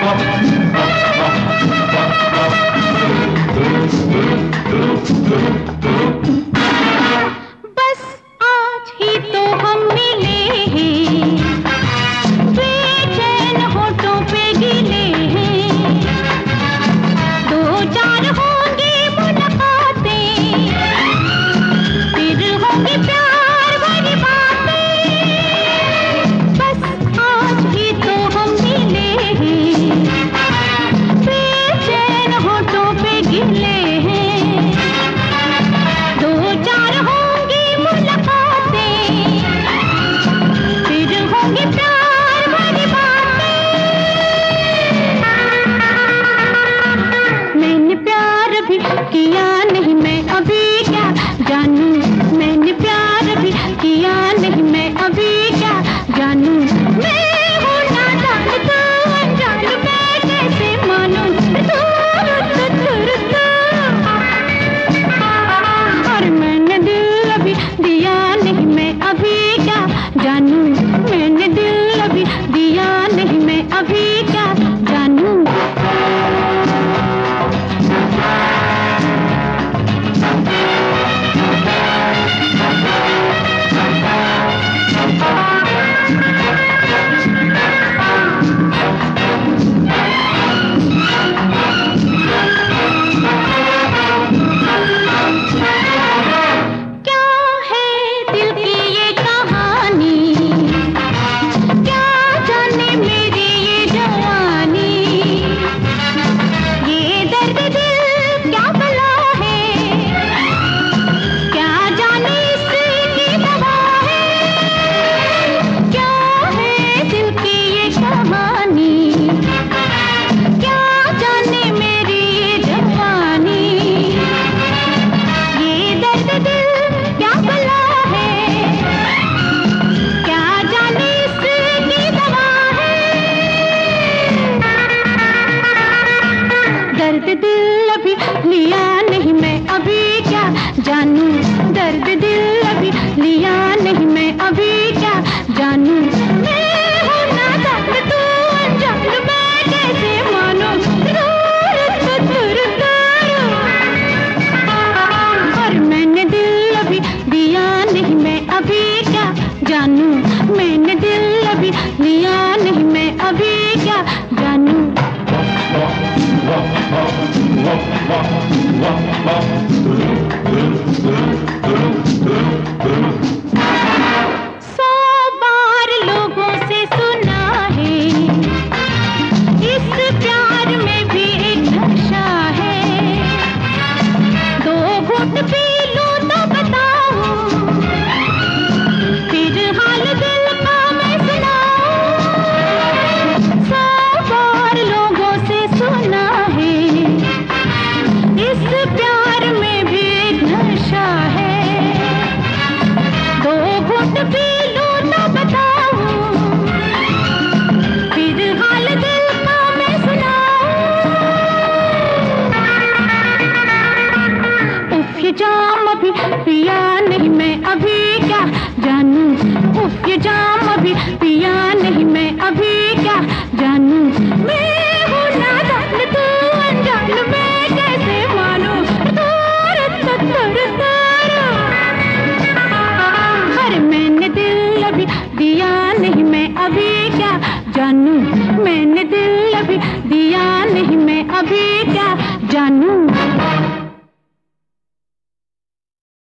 बस आज ही तो हम मिले हैं, बेचैन होठों पे गिले हैं, दो चार होंगी मुलाकातें, फिर होंगी प्यार भरी बातें। बस आज ही तो हम मिले हैं, बेचैन होठों पे गिले हैं, दो चार होंगी मुलाकातें, फिर होंगी प्यार भरी बातें। मैंने प्यार भी किया नहीं, मैं अभी क्या जानूं, मैंने प्यार भी किया नहीं, मैं अभी क्या जानूं। मैं हूँ नादान तू अनजान, मैं कैसे मानूं। और मैंने दिल अभी दिया नहीं, मैं अभी क्या जानूं, मैंने दिल अभी दिया नहीं, मैं अभी क्या जानूं। दर्द दिल अभी लिया नहीं, मैं अभी क्या जानूं, दर्द दिल अभी लिया नहीं, मैं अभी क्या जानूं। मैं हूँ नादान तू अनजान, मैं कैसे मानूं। और मैंने दिल अभी दिया नहीं, मैं अभी क्या जानूं, मैंने दिल अभी लिया नहीं, मैं अभी क्या जानूं।